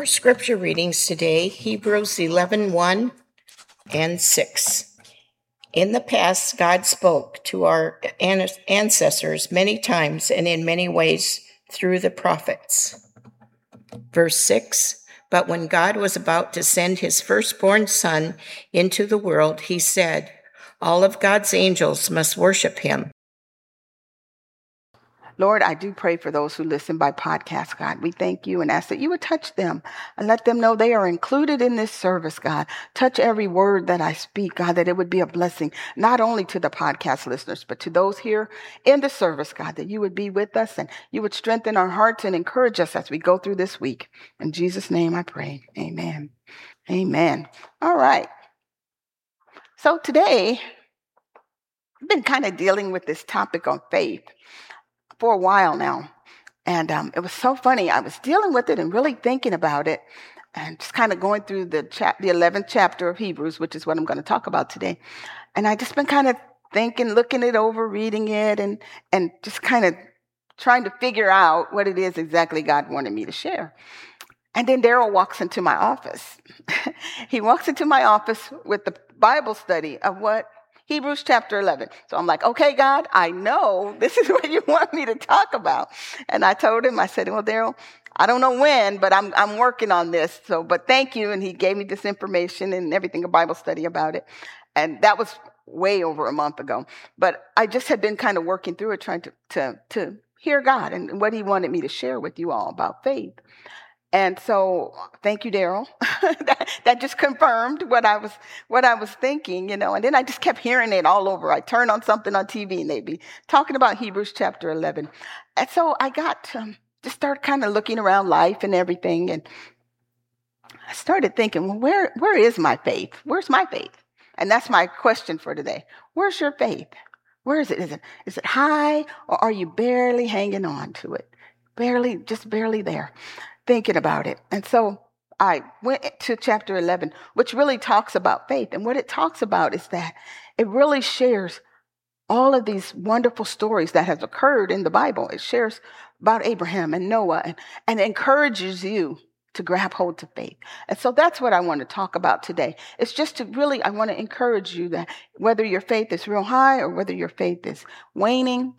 Our scripture readings today, Hebrews 11:1 and 6. In the past, God spoke to our ancestors many times and in many ways through the prophets. Verse 6, but when God was about to send his firstborn son into the world, he said, all of God's angels must worship him. Lord, I do pray for those who listen by podcast, God. We thank you and ask that you would touch them and let them know they are included in this service, God. Touch every word that I speak, God, that it would be a blessing, not only to the podcast listeners, but to those here in the service, God, that you would be with us and you would strengthen our hearts and encourage us as we go through this week. In Jesus' name I pray. Amen. Amen. All right. So today, I've been kind of dealing with this topic on faith for a while now. And it was so funny. I was dealing with it and really thinking about it and just kind of going through the 11th chapter of Hebrews, which is what I'm going to talk about today. And I just been kind of thinking, looking it over, reading it, and just kind of trying to figure out what it is exactly God wanted me to share. And then Daryl walks into my office. He walks into my office with the Bible study of what? Hebrews chapter 11. So I'm like, okay, God, I know this is what you want me to talk about. And I told him, I said, well, Daryl, I don't know when, but I'm working on this. So, but thank you. And he gave me this information and everything, a Bible study about it. And that was way over a month ago. But I just had been kind of working through it, trying to hear God and what he wanted me to share with you all about faith. And so, thank you, Daryl. that just confirmed what I was thinking, And then I just kept hearing it all over. I turned on something on TV, and they'd be talking about Hebrews chapter 11. And so I got just started kind of looking around life and everything, and I started thinking, well, where is my faith? Where's my faith? And that's my question for today. Where's your faith? Where is it? Is it high, or are you barely hanging on to it? Just barely there. Thinking about it. And so I went to chapter 11, which really talks about faith. And what it talks about is that it really shares all of these wonderful stories that have occurred in the Bible. It shares about Abraham and Noah and encourages you to grab hold to faith. And so that's what I want to talk about today. It's just I want to encourage you that whether your faith is real high or whether your faith is waning,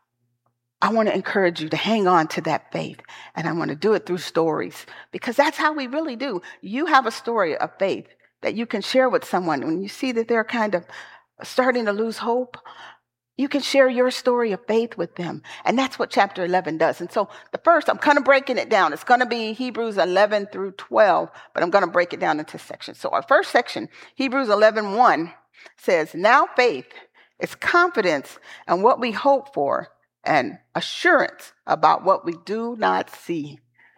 I want to encourage you to hang on to that faith, and I want to do it through stories, because that's how we really do. You have a story of faith that you can share with someone. When you see that they're kind of starting to lose hope, you can share your story of faith with them, and that's what chapter 11 does. And so the first, I'm kind of breaking it down. It's going to be Hebrews 11 through 12, but I'm going to break it down into sections. So our first section, Hebrews 11:1, says, now faith is confidence in what we hope for, and assurance about what we do not see.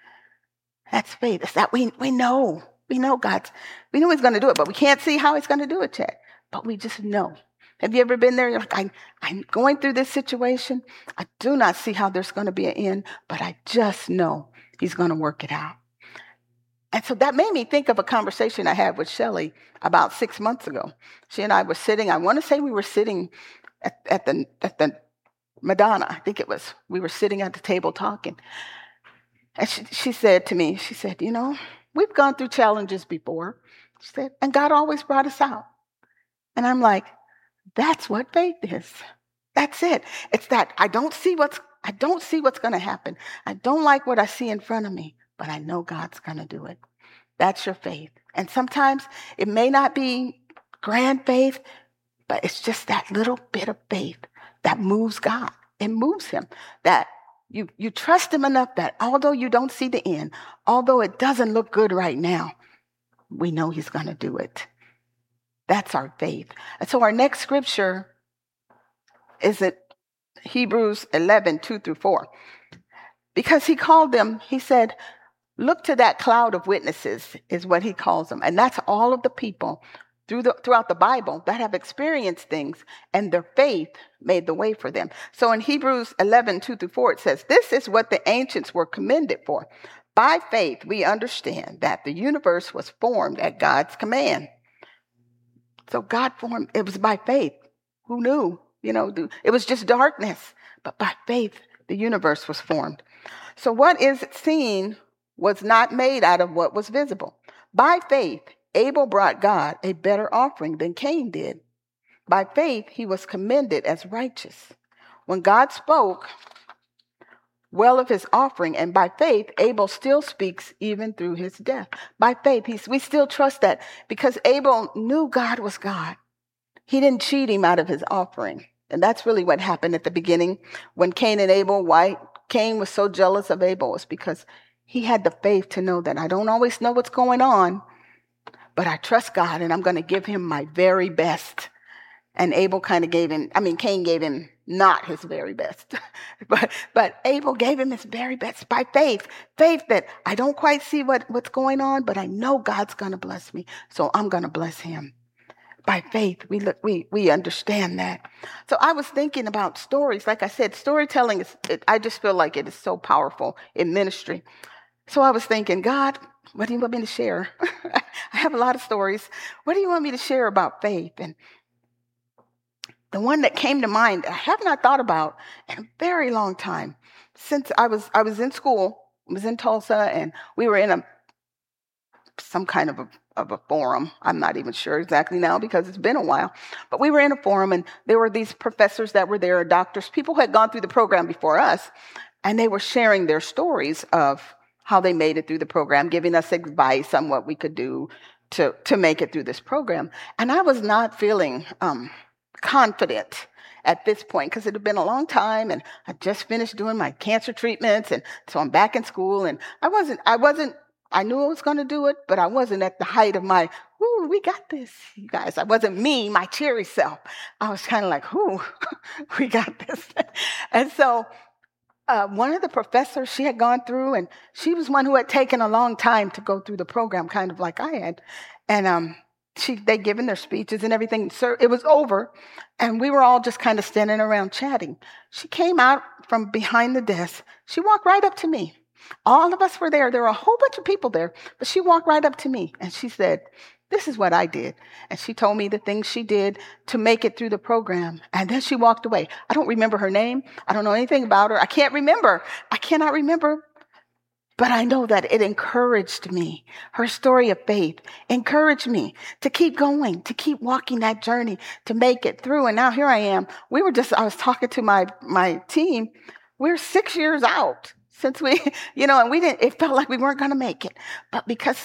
That's faith. It's that we know. We know he's going to do it, but we can't see how he's going to do it yet. But we just know. Have you ever been there? You're like, I'm going through this situation. I do not see how there's going to be an end, but I just know he's going to work it out. And so that made me think of a conversation I had with Shelley about 6 months ago. She and I were sitting, I want to say we were sitting at the Madonna, I think it was. We were sitting at the table talking. And she said to me, we've gone through challenges before. She said, and God always brought us out. And I'm like, that's what faith is. That's it. It's that I don't see what's going to happen. I don't like what I see in front of me, but I know God's going to do it. That's your faith. And sometimes it may not be grand faith, but it's just that little bit of faith that moves God. It moves him. That you trust him enough that although you don't see the end, although it doesn't look good right now, we know he's going to do it. That's our faith. And so our next scripture is at Hebrews 11, 2 through 4. Because he said, look to that cloud of witnesses is what he calls them. And that's all of the people throughout the Bible that have experienced things, and their faith made the way for them. So in Hebrews 11, 2 through 4, it says, this is what the ancients were commended for. By faith, we understand that the universe was formed at God's command. So God formed, it was by faith. Who knew? It was just darkness, but by faith, the universe was formed. So what is seen was not made out of what was visible. By faith, Abel brought God a better offering than Cain did. By faith, he was commended as righteous. When God spoke well of his offering, and by faith, Abel still speaks even through his death. By faith, we still trust that because Abel knew God was God. He didn't cheat him out of his offering. And that's really what happened at the beginning when Cain and Abel, why Cain was so jealous of Abel was because he had the faith to know that I don't always know what's going on, but I trust God and I'm going to give him my very best. And Abel kind of Cain gave him not his very best, but Abel gave him his very best by faith that I don't quite see what's going on, but I know God's going to bless me. So I'm going to bless him. By faith, we understand that. So I was thinking about stories. Like I said, storytelling I just feel like it is so powerful in ministry. So I was thinking, God, what do you want me to share? I have a lot of stories. What do you want me to share about faith? And the one that came to mind, I have not thought about in a very long time. Since I was in school, I was in Tulsa, and we were in some kind of a forum. I'm not even sure exactly now because it's been a while. But we were in a forum, and there were these professors that were there, doctors, people who had gone through the program before us, and they were sharing their stories of how they made it through the program, giving us advice on what we could do to make it through this program. And I was not feeling confident at this point because it had been a long time, and I just finished doing my cancer treatments, and so I'm back in school, and I knew I was going to do it, but I wasn't at the height of my, ooh, we got this, you guys. I wasn't me, my cheery self. I was kind of like, ooh, we got this. And so one of the professors, she had gone through, and she was one who had taken a long time to go through the program, kind of like I had. And they'd given their speeches and everything. So it was over, and we were all just kind of standing around chatting. She came out from behind the desk. She walked right up to me. All of us were there. There were a whole bunch of people there, but she walked right up to me and she said, this is what I did. And she told me the things she did to make it through the program. And then she walked away. I don't remember her name. I don't know anything about her. I can't remember. I cannot remember. But I know that it encouraged me. Her story of faith encouraged me to keep going, to keep walking that journey, to make it through. And now here I am. I was talking to my team. We're 6 years out. Since we, and it felt like we weren't going to make it. But because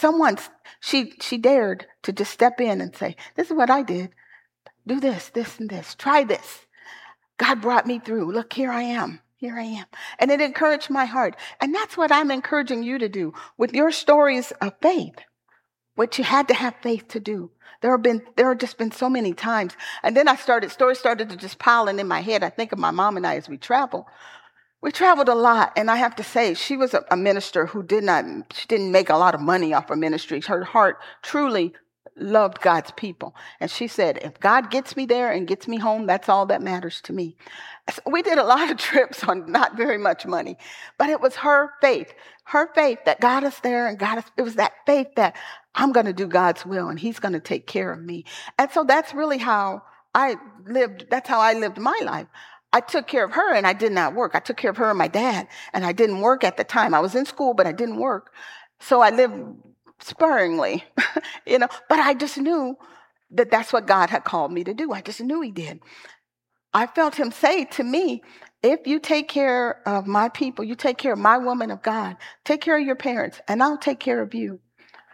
she dared to just step in and say, this is what I did. Do this, this, and this. Try this. God brought me through. Look, here I am. Here I am. And it encouraged my heart. And that's what I'm encouraging you to do with your stories of faith, what you had to have faith to do. There have just been so many times. And then stories started to just pile in my head. I think of my mom and I as we travel. We traveled a lot, and I have to say, she was a minister who she didn't make a lot of money off her ministry. Her heart truly loved God's people. And she said, if God gets me there and gets me home, that's all that matters to me. So we did a lot of trips on not very much money, but it was her faith that got us there and it was that faith that I'm going to do God's will and he's going to take care of me. And so that's really how I lived my life. I took care of her and I did not work. I took care of her and my dad, and I didn't work at the time. I was in school, but I didn't work. So I lived sparingly, but I just knew that that's what God had called me to do. I just knew he did. I felt him say to me, if you take care of my people, you take care of my woman of God, take care of your parents, and I'll take care of you.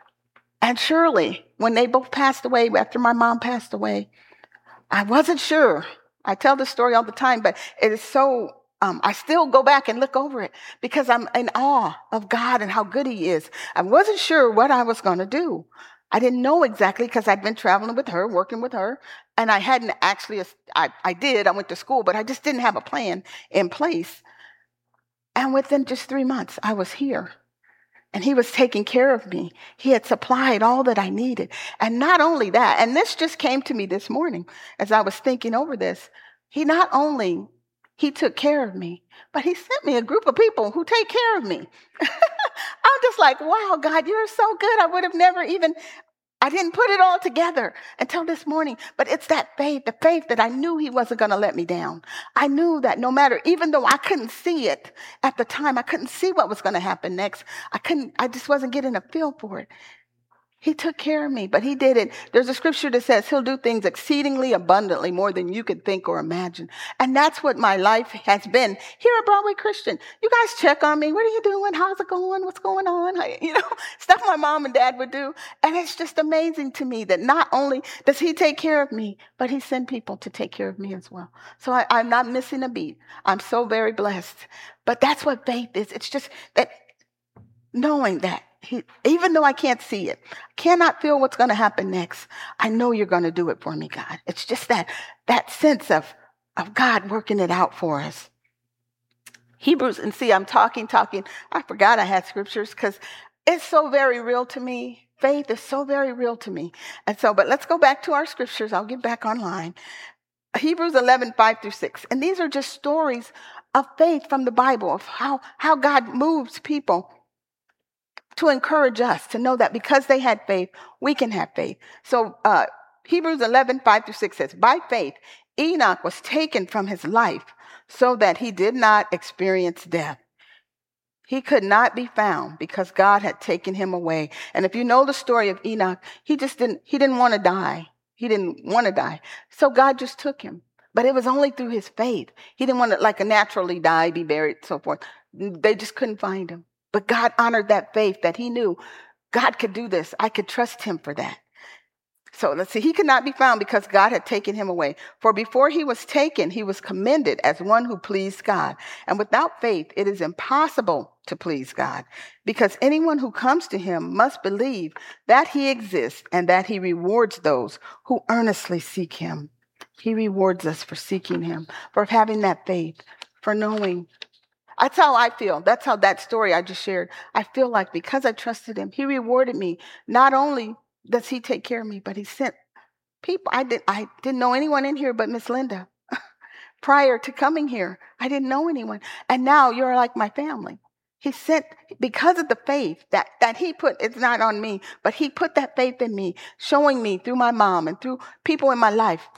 And surely, when they both passed away, after my mom passed away, I wasn't sure. I tell this story all the time, but it is so, I still go back and look over it because I'm in awe of God and how good he is. I wasn't sure what I was going to do. I didn't know exactly because I'd been traveling with her, working with her, and I hadn't actually, I went to school, but I just didn't have a plan in place. And within just 3 months, I was here. And he was taking care of me. He had supplied all that I needed. And not only that, and this just came to me this morning as I was thinking over this, he took care of me, but he sent me a group of people who take care of me. I'm just like, wow, God, you're so good. I would have never even I didn't put it all together until this morning, but it's that faith, the faith that I knew he wasn't going to let me down. I knew that no matter, even though I couldn't see it at the time, I couldn't see what was going to happen next. I just wasn't getting a feel for it. He took care of me, but he did it. There's a scripture that says he'll do things exceedingly abundantly more than you could think or imagine. And that's what my life has been here at Broadway Christian. You guys check on me. What are you doing? How's it going? What's going on? Stuff my mom and dad would do. And it's just amazing to me that not only does he take care of me, but he sent people to take care of me as well. So I'm not missing a beat. I'm so very blessed. But that's what faith is. It's just that knowing that. Even though I can't see it, cannot feel what's going to happen next, I know you're going to do it for me, God. It's just that sense of God working it out for us. Hebrews, and see, I'm talking. I forgot I had scriptures because it's so very real to me. Faith is so very real to me. And so, but let's go back to our scriptures. I'll get back online. Hebrews 11:5-6. And these are just stories of faith from the Bible, of how God moves people to encourage us to know that because they had faith, we can have faith. So Hebrews 11:5-6 says, by faith, Enoch was taken from his life so that he did not experience death. He could not be found because God had taken him away. And if you know the story of Enoch, he didn't want to die. He didn't want to die. So God just took him. But it was only through his faith. He didn't want to like naturally die, be buried, so forth. They just couldn't find him. But God honored that faith that he knew God could do this. I could trust him for that. So let's see. He could not be found because God had taken him away. For before he was taken, he was commended as one who pleased God. And without faith, it is impossible to please God because anyone who comes to him must believe that he exists and that he rewards those who earnestly seek him. He rewards us for seeking him, for having that faith, for knowing. That's how I feel. That's how that story I just shared. I feel like because I trusted him, he rewarded me. Not only does he take care of me, but he sent people. I didn't know anyone in here but Miss Linda. Prior to coming here, I didn't know anyone. And now you're like my family. He sent, because of the faith that he put, it's not on me, but he put that faith in me, showing me through my mom and through people in my life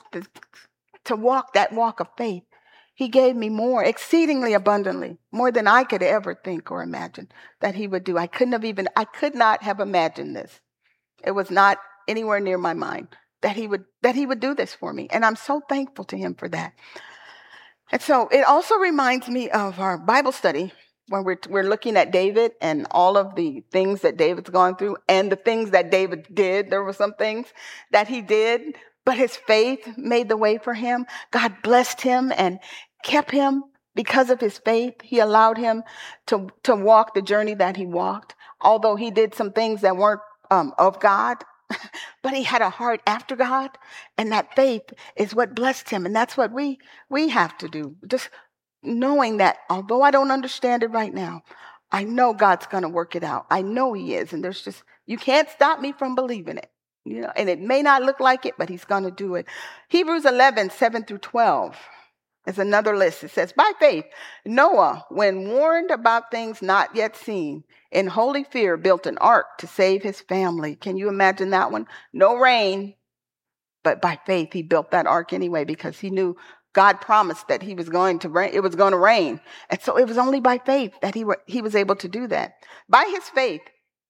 to walk that walk of faith. He gave me more, exceedingly abundantly, more than I could ever think or imagine that he would do. I could not have imagined this. It was not anywhere near my mind that he would do this for me. And I'm so thankful to him for that. And so it also reminds me of our Bible study when we're looking at David and all of the things that David's gone through and the things that David did. There were some things that he did, but his faith made the way for him. God blessed him and kept him because of his faith. He allowed him to walk the journey that he walked, although he did some things that weren't of God, but he had a heart after God, and that faith is what blessed him. And that's what we have to do. Just knowing that although I don't understand it right now, I know God's going to work it out. I know he is. And you can't stop me from believing it. And it may not look like it, but he's going to do it. Hebrews 11:7-12. is another list. It says, by faith, Noah, when warned about things not yet seen, in holy fear built an ark to save his family. Can you imagine that one? No rain, but by faith he built that ark anyway because he knew God promised that he was going to rain. It was going to rain. And so it was only by faith that he was able to do that. By his faith,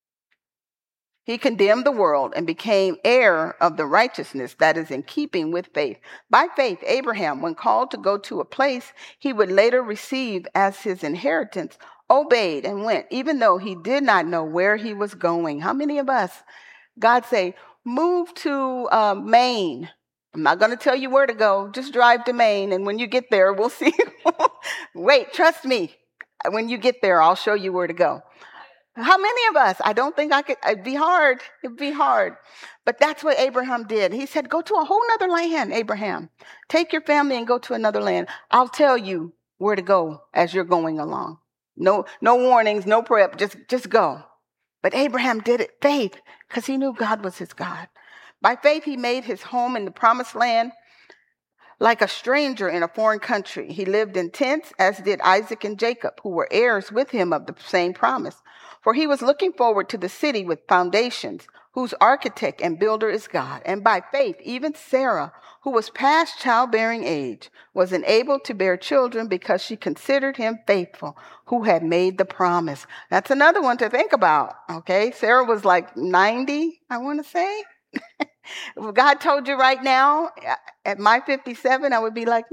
he condemned the world and became heir of the righteousness that is in keeping with faith. By faith, Abraham, when called to go to a place he would later receive as his inheritance, obeyed and went, even though he did not know where he was going. How many of us, God say, move to Maine. I'm not going to tell you where to go. Just drive to Maine, and when you get there, we'll see. Wait, trust me. When you get there, I'll show you where to go. How many of us? I don't think I could. It'd be hard. But that's what Abraham did. He said, go to a whole nother land, Abraham. Take your family and go to another land. I'll tell you where to go as you're going along. No warnings, no prep, just go. But Abraham did it, faith, because he knew God was his God. By faith, he made his home in the promised land like a stranger in a foreign country. He lived in tents, as did Isaac and Jacob, who were heirs with him of the same promise. For he was looking forward to the city with foundations, whose architect and builder is God. And by faith, even Sarah, who was past childbearing age, was enabled to bear children because she considered him faithful, who had made the promise. That's another one to think about, okay? Sarah was like 90, I want to say. If God told you right now, at my 57, I would be like,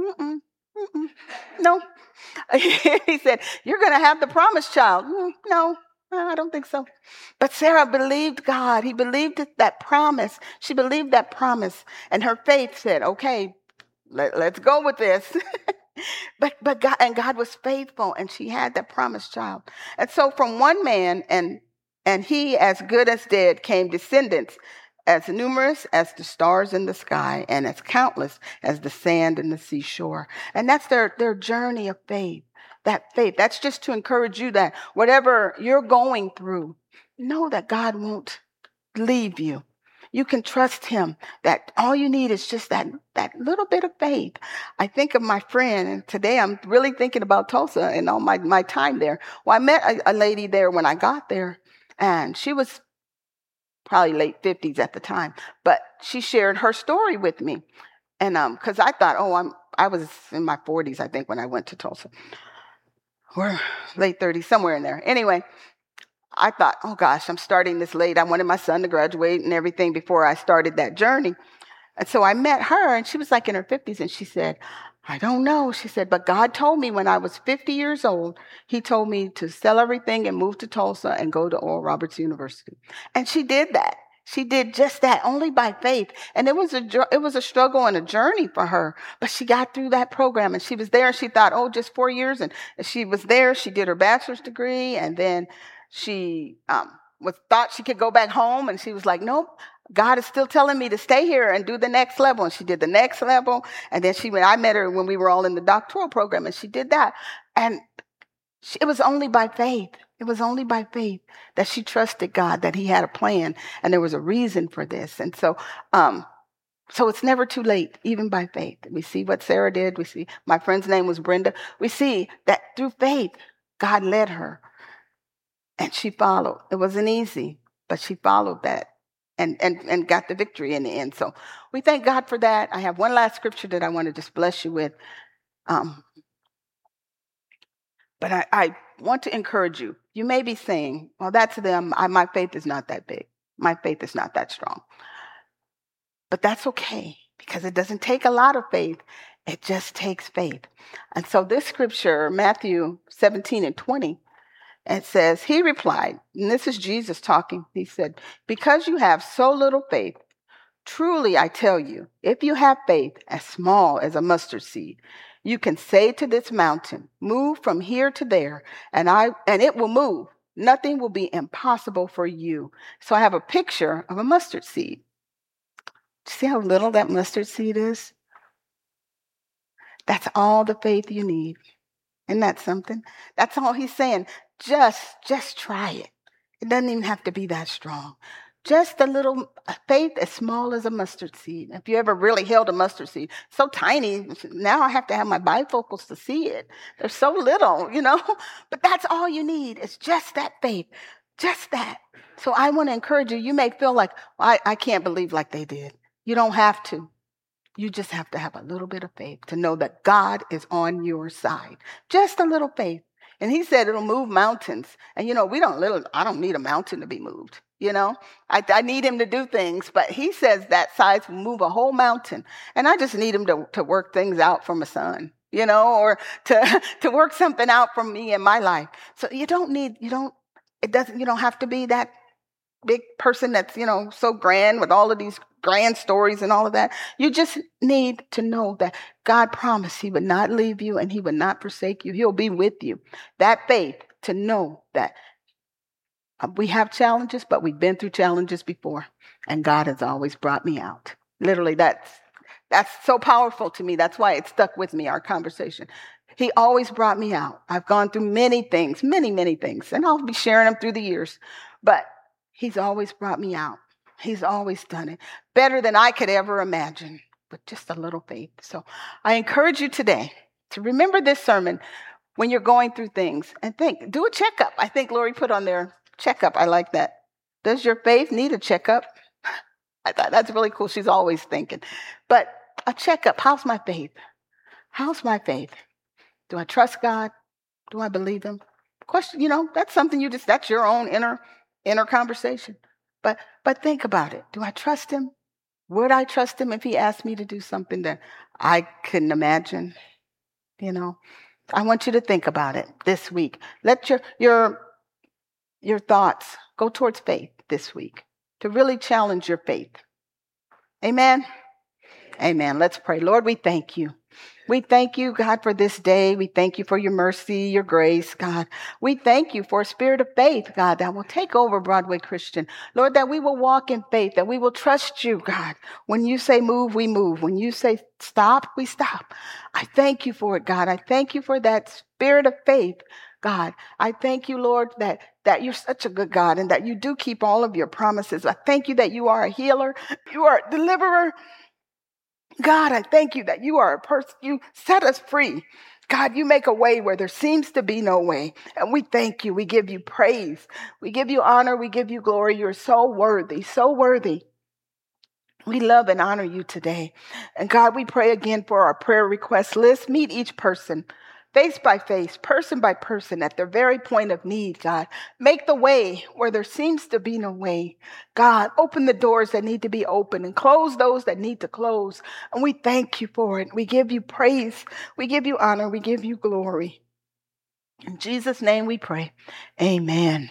no. He said, you're going to have the promised child. No, I don't think so. But Sarah believed God. He believed that promise. She believed that promise. And her faith said, okay, let's go with this. But God was faithful, and she had that promised child. And so from one man, and he as good as dead, came descendants as numerous as the stars in the sky and as countless as the sand in the seashore. And that's their journey of faith. That faith, that's just to encourage you that whatever you're going through, know that God won't leave you. You can trust him, that all you need is just that little bit of faith. I think of my friend, and today I'm really thinking about Tulsa and all my time there. Well, I met a lady there when I got there, and she was probably late 50s at the time, but she shared her story with me. And because I thought, I was in my 40s, I think, when I went to Tulsa. Or late 30s, somewhere in there. Anyway, I thought, oh gosh, I'm starting this late. I wanted my son to graduate and everything before I started that journey. And so I met her, and she was like in her 50s, and she said, I don't know. She said, but God told me when I was 50 years old, he told me to sell everything and move to Tulsa and go to Oral Roberts University. And she did that. She did just that, only by faith. And it was a struggle and a journey for her. But she got through that program, and she was there. She thought, just 4 years. And she was there. She did her bachelor's degree, and then she thought she could go back home. And she was like, nope. God is still telling me to stay here and do the next level. And she did the next level. And then I met her when we were all in the doctoral program, and she did that. And it was only by faith. It was only by faith that she trusted God, that he had a plan and there was a reason for this. And so it's never too late, even by faith. We see what Sarah did. We see my friend's name was Brenda. We see that through faith, God led her and she followed. It wasn't easy, but she followed that. And got the victory in the end. So we thank God for that. I have one last scripture that I want to just bless you with. But I want to encourage you. You may be saying, well, that's them. My faith is not that big. My faith is not that strong. But that's okay, because it doesn't take a lot of faith. It just takes faith. And so this scripture, Matthew 17:20, it says, he replied, and this is Jesus talking. He said, because you have so little faith, truly I tell you, if you have faith as small as a mustard seed, you can say to this mountain, move from here to there, and it will move. Nothing will be impossible for you. So I have a picture of a mustard seed. See how little that mustard seed is? That's all the faith you need. Isn't that something? That's all he's saying. Just try it. It doesn't even have to be that strong. Just a little faith as small as a mustard seed. If you ever really held a mustard seed, so tiny, now I have to have my bifocals to see it. They're so little, But that's all you need. It's just that faith. Just that. So I want to encourage you. You may feel like, I can't believe like they did. You don't have to. You just have to have a little bit of faith to know that God is on your side. Just a little faith. And he said it'll move mountains. And, I don't need a mountain to be moved. I need him to do things. But he says that size will move a whole mountain. And I just need him to work things out for my son, or to work something out for me in my life. So you don't have to be that big person that's, so grand with all of these grand stories and all of that. You just need to know that God promised he would not leave you and he would not forsake you. He'll be with you. That faith to know that we have challenges, but we've been through challenges before, and God has always brought me out. Literally, that's so powerful to me. That's why it stuck with me, our conversation. He always brought me out. I've gone through many things, many things, and I'll be sharing them through the years, but he's always brought me out. He's always done it better than I could ever imagine, with just a little faith. So I encourage you today to remember this sermon when you're going through things and do a checkup. I think Lori put on there, checkup. I like that. Does your faith need a checkup? I thought that's really cool. She's always thinking. But a checkup, how's my faith? How's my faith? Do I trust God? Do I believe him? Question, that's something that's your own inner conversation. But think about it. Do I trust him? Would I trust him if he asked me to do something that I couldn't imagine? I want you to think about it this week. Let your thoughts go towards faith this week to really challenge your faith. Amen. Amen. Let's pray. Lord, we thank you. We thank you, God, for this day. We thank you for your mercy, your grace, God. We thank you for a spirit of faith, God, that will take over Broadway Christian. Lord, that we will walk in faith, that we will trust you, God. When you say move, we move. When you say stop, we stop. I thank you for it, God. I thank you for that spirit of faith, God. I thank you, Lord, that you're such a good God and that you do keep all of your promises. I thank you that you are a healer. You are a deliverer. God, I thank you that you are a person, you set us free. God, you make a way where there seems to be no way. And we thank you. We give you praise. We give you honor. We give you glory. You're so worthy, so worthy. We love and honor you today. And God, we pray again for our prayer request list. Meet each person face by face, person by person, at their very point of need, God. Make the way where there seems to be no way. God, open the doors that need to be open and close those that need to close. And we thank you for it. We give you praise. We give you honor. We give you glory. In Jesus' name we pray. Amen.